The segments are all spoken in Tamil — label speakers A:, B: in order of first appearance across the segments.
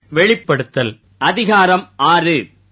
A: வெளிப்படுத்தல் அதிகாரம் 6.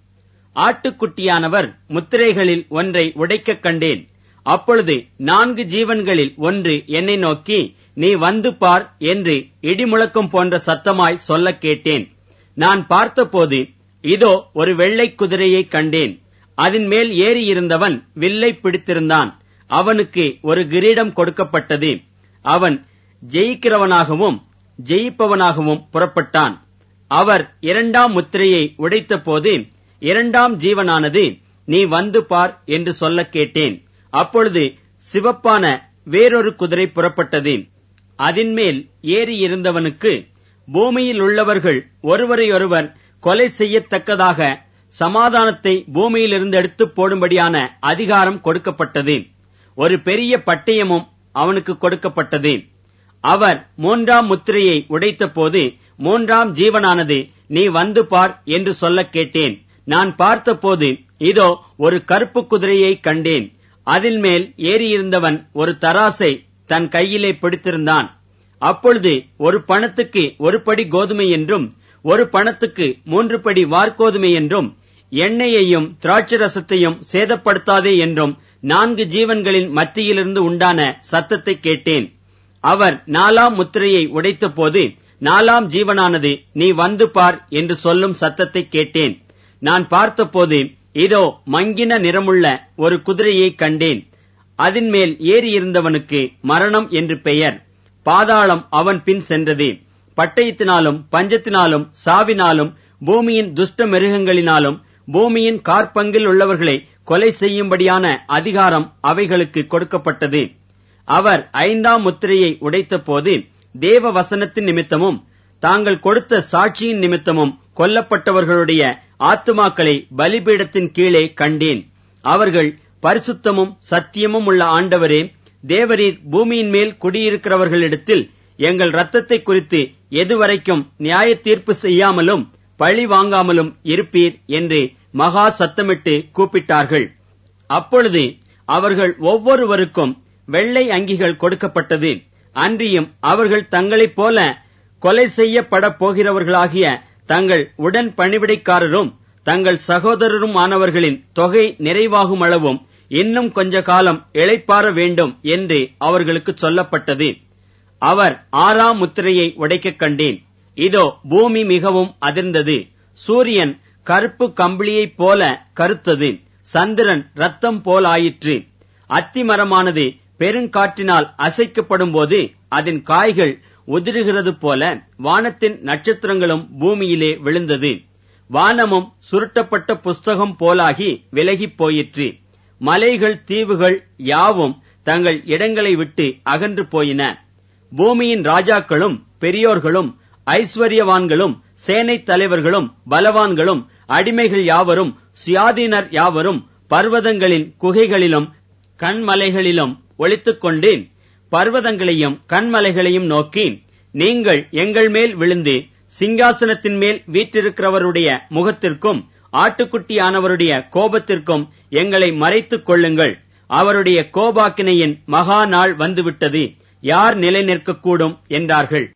A: ஆட்டுக்குட்டியானவர் முத்திரைகளில் ஒன்றை உடைக்கக் கண்டேன். அப்பொழுது 4 ஜீவன்களில் ஒன்று என்னை நோக்கி, நீ வந்து பார் என்று இடிமுழக்கம் போன்ற சத்தமாய் சொல்லக் கேட்டேன். நான் பார்த்தபோது இதோ ஒரு வெள்ளைக் குதிரையை கண்டேன். அதன் மேல் ஏறியிருந்தவன் வில்லை பிடித்திருந்தான். அவனுக்கு ஒரு கிரீடம் கொடுக்கப்பட்டது. அவன் ஜெயிக்கிறவனாகவும் ஜெயிப்பவனாகவும் புறப்பட்டான். அவர் 2ஆம் முத்திரையை உடைத்தபோது 2ஆம் ஜீவனானது, நீ வந்து பார் என்று சொல்லக் கேட்டேன். அப்பொழுது சிவப்பான வேறொரு குதிரை புறப்பட்டது. அதின்மேல் ஏறியிருந்தவனுக்கு பூமியில் உள்ளவர்கள் ஒருவரையொருவர் கொலை செய்யத்தக்கதாக சமாதானத்தை பூமியிலிருந்து எடுத்துப் போடும்படியான அதிகாரம் கொடுக்கப்பட்டது. ஒரு பெரிய பட்டயமும் அவனுக்கு கொடுக்கப்பட்டது. அவர் 3ஆம் முத்திரையை உடைத்தபோது 3ஆம் ஜீவனானது, நீ வந்து பார் என்று சொல்லக் கேட்டேன். நான் பார்த்தபோது இதோ ஒரு கருப்பு குதிரையை கண்டேன். அதில் மேல் ஏறியிருந்தவன் ஒரு தராசை தன் கையிலே பிடித்திருந்தான். அப்பொழுது ஒரு பணத்துக்கு 1 படி கோதுமை என்றும் 1 பணத்துக்கு 3 படி வார்கோதுமை என்றும் எண்ணெயையும் திராட்சரசத்தையும் சேதப்படுத்தாதே என்றும் 4 ஜீவன்களின் மத்தியிலிருந்து உண்டான சத்தத்தை கேட்டேன். அவர் 4ஆம் முத்திரையை உடைத்தபோது 4ஆம் ஜீவனானது, நீ வந்து பார் என்று சொல்லும் சத்தத்தை கேட்டேன். நான் பார்த்தபோது இதோ மங்கின நிறமுள்ள ஒரு குதிரையை கண்டேன். அதின் மேல் ஏறியிருந்தவனுக்கு மரணம் என்று பெயர். பாதாளம் அவன் பின் சென்றது. பட்டயத்தினாலும் பஞ்சத்தினாலும் சாவினாலும் பூமியின் துஷ்ட மிருகங்களினாலும் பூமியின் காற்பங்கில் உள்ளவர்களை கொலை செய்யும்படியான அதிகாரம் அவைகளுக்கு கொடுக்கப்பட்டது. அவர் 5ஆம் முத்திரையை உடைத்தபோது தேவ வசனத்தின் நிமித்தமும் தாங்கள் கொடுத்த சாட்சியின் நிமித்தமும் கொல்லப்பட்டவர்களுடைய ஆத்துமாக்களை பலிபீடத்தின் கீழே கண்டேன். அவர்கள், பரிசுத்தமும் சத்தியமும் உள்ள ஆண்டவரே, தேவரீர் பூமியின் மேல் குடியிருக்கிறவர்களிடத்தில் எங்கள் இரத்தத்தை குறித்து எதுவரைக்கும் நியாய தீர்ப்பு செய்யாமலும் பழி வாங்காமலும் இருப்பீர் என்று மகா சத்தமிட்டு கூப்பிட்டார்கள். அப்பொழுது அவர்கள் ஒவ்வொருவருக்கும் வெள்ளை அங்கிகள் கொடுக்கப்பட்டது. அன்றியும் அவர்கள் தங்களைப் போல கொலை செய்யப்படப் போகிறவர்களாகிய தங்கள் உடன் பணிவிடைக்காரரும் தங்கள் சகோதரரும் ஆனவர்களின் தொகை நிறைவாகும் அளவும் இன்னும் கொஞ்ச காலம் இளைப்பாற வேண்டும் என்று அவர்களுக்கு சொல்லப்பட்டது. அவர் 6ஆம் முத்திரையை உடைக்கக் கண்டேன். இதோ பூமி மிகவும் அதிர்ந்தது. சூரியன் கருப்பு கம்பளியைப் போல கருத்தது. சந்திரன் இரத்தம் போலாயிற்று. அத்திமரமானது பெருங்காற்றினால் அசைக்கப்படும் போது அதன் காய்கள் உதிருகிறது போல வானத்தின் நட்சத்திரங்களும் பூமியிலே விழுந்தது. வானமும் சுருட்டப்பட்ட புஸ்தகம் போலாகி விலகிப் போயிற்று. மலைகள் தீவுகள் யாவும் தங்கள் இடங்களை விட்டு அகன்று போயின. பூமியின் ராஜாக்களும் பெரியோர்களும் ஐஸ்வர்யவான்களும் சேனைத் தலைவர்களும் பலவான்களும் அடிமைகள் யாவரும் சுயாதீனர் யாவரும் பர்வதங்களின் குகைகளிலும் கண்மலைகளிலும் ஒளித்துக்கொண்டு பர்வதங்களையும் கண்மலைகளையும் நோக்கி, நீங்கள் எங்கள் மேல் விழுந்து சிங்காசனத்தின் மேல் வீற்றிருக்கிறவருடைய முகத்திற்கும் ஆட்டுக்குட்டியானவருடைய கோபத்திற்கும் எங்களை மறைத்துக் கொள்ளுங்கள். அவருடைய கோபாக்கினையின் மகா நாள் வந்துவிட்டது. யார் நிலை நிற்கக்கூடும் என்றார்கள்.